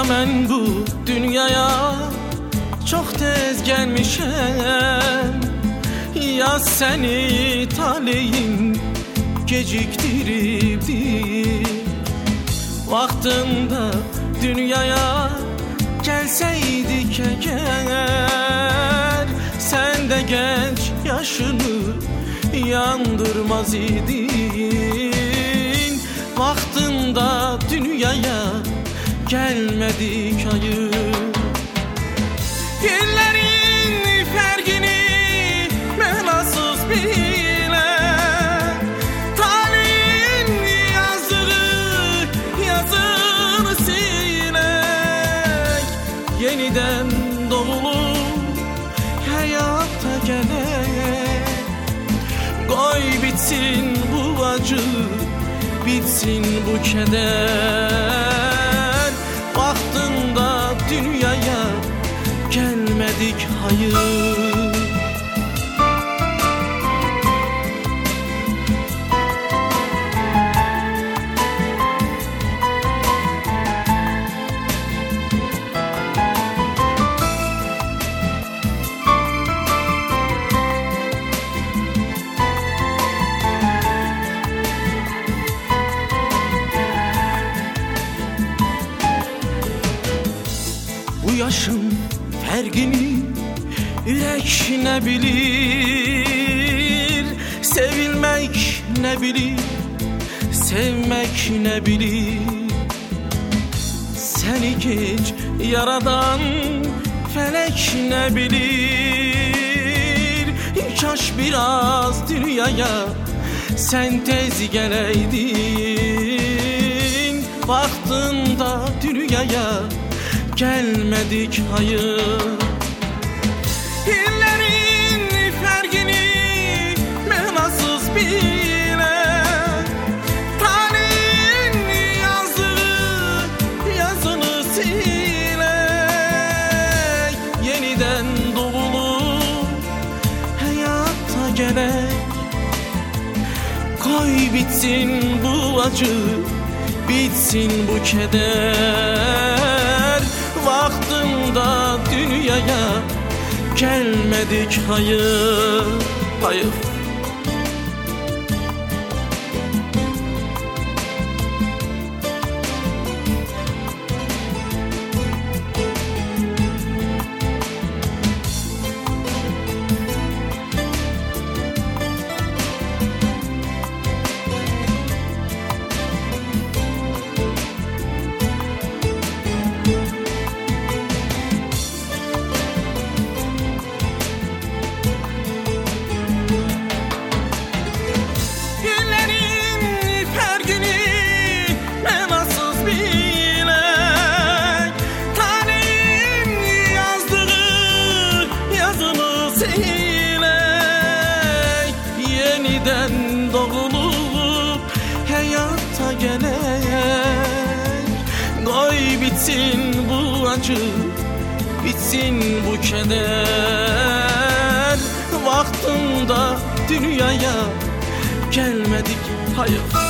ben bu dünyaya çok tez gelmişem. Ya seni talihim geciktiribdi. Vaktinde dünyaya gelseydik eğer, sen de genç yaşını yandırmaz idin. Vaktinde dünyaya gelmedik hayır. Günlerin fergini menasız bile, talihin yazını silek. Yeniden doğulup hayata gelek. Koy bitsin bu acı, bitsin bu keder. Vaktında dünyaya gelmedik hayır. Bu yaşın fergini yürek ne bilir, sevilmek ne bilir, sevmek ne bilir. Seni geç yaradan felek ne bilir. Kaş biraz dünyaya sen tez geleydin. Vaktında dünyaya gelmedik hayır. Hillerin fergini menasız bile, talihin yazını silek. Yeniden doğulup hayata gerek. Koy bitsin bu acı, bitsin bu keder. Vaktında dünyaya gelmedik hayır, hayır. Yeniden doğulup hayata gelek. Koy bitsin bu acı, bitsin bu keder. Vaktında dünyaya gelmedik hayır.